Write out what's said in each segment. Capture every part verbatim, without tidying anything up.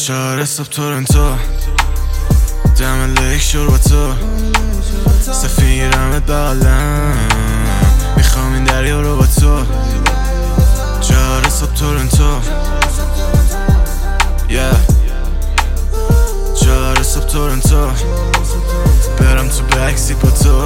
چهار صبح تورنتو دم لیک شور با تو سفیرمت بغلم میخوام این دریا رو با تو چهار صبح تورنتو yeah. چهار صبح تورنتو برم تو بکسیت با تو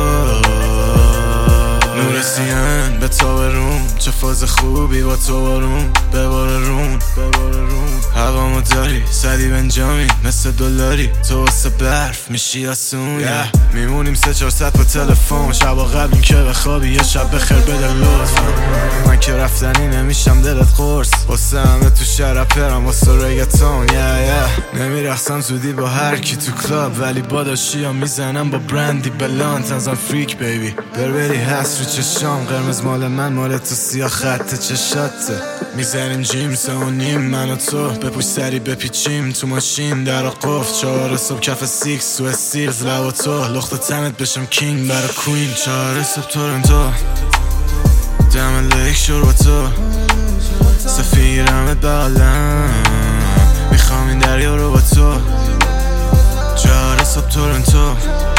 نور سیان به تو بروم چه فاز خوبی با تو بارون ببار رون هوامو داری سدی بنجامین مثل دلاری تو واسه برف میشی آسون yeah. میمونیم سه چهار ست با تلفن شبا قبل این که بخوابی یه شب بخیر بده لطفا من که رفتنی نمیشم دلت قرص واسه همه تو شهر پرم واسه ریگتون yeah, yeah. نمیرخصم زودی با هر کی تو کلاب ولی باداشی ها میزنم با برندی بلانت ازم فریک بیبی بربری هست رو چشام قرمز مال من مال تو سیاه خط چشاته میزنیم جیم سه و نیم من و تو بپوش سری بپیچیم تو ماشین در قفل چهار صبح کف سیکس تو استیلز لب و تو لخت تنت بشم کینگ برا کوین چهار صبح تورنتو دم لیک شور با تو سفیرمت بغلم میخوام این دریا رو با تو چهار صبح تورنتو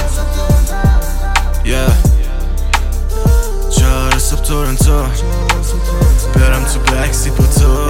yeah. چهار صبح تورنتو برم تو بکسیت با تو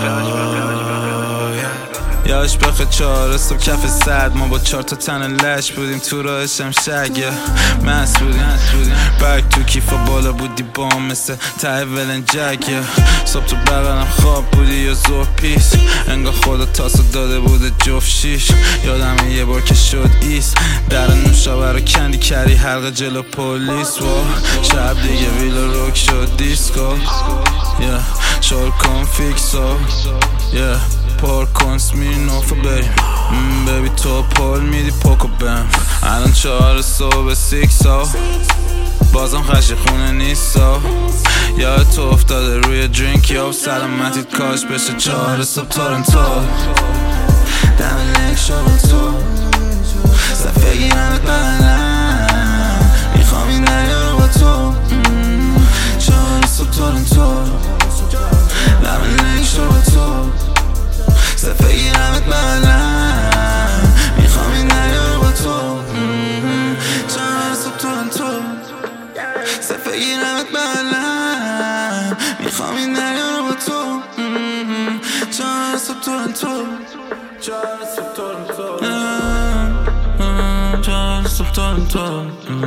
یاش بخه چهار صبح کف صد ما با چهار تا تن لش بودیم تو راه شمشک مست بودیم بک تو کیفا بالا بودی بام مثل ته ولنجک صبح تو بغلم خواب بودی یا زور پیس انگاه خدا تاسو داده بوده جفت شیش یادم یه بار که شد ایست در نوشابه رو کندی کردی حلقه جلو پولیس و شب دیگه ویلا روک شد دیسکو شور کن فیکسو پر کن سمیرنوفو بریم بیبی تو پول میدی پوکو بم الان چهار صبح سیکسو بازم خشی خونه نیستو یا تو افتاده روی درینک یا سلامتیت کاش بشه چهار صبح تورنتو دم لیک شو با تو صفحه گیرمت بغلم میخوام این دریا رو با تو چهار صبح تورنتو دم لیک شو با تو صفحه گیرمت بغلم میخوام این دریا رو با تو چهار صبح تورنتو صفحه گیرمت بغلم میخوام این دریا رو با تو چهار صبح تورنتو چهار صبح تورنتو چهار صبح تورنتو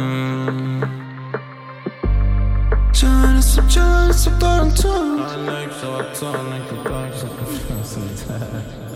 چهار صبح چهار صبح تورنتو I like so I like the back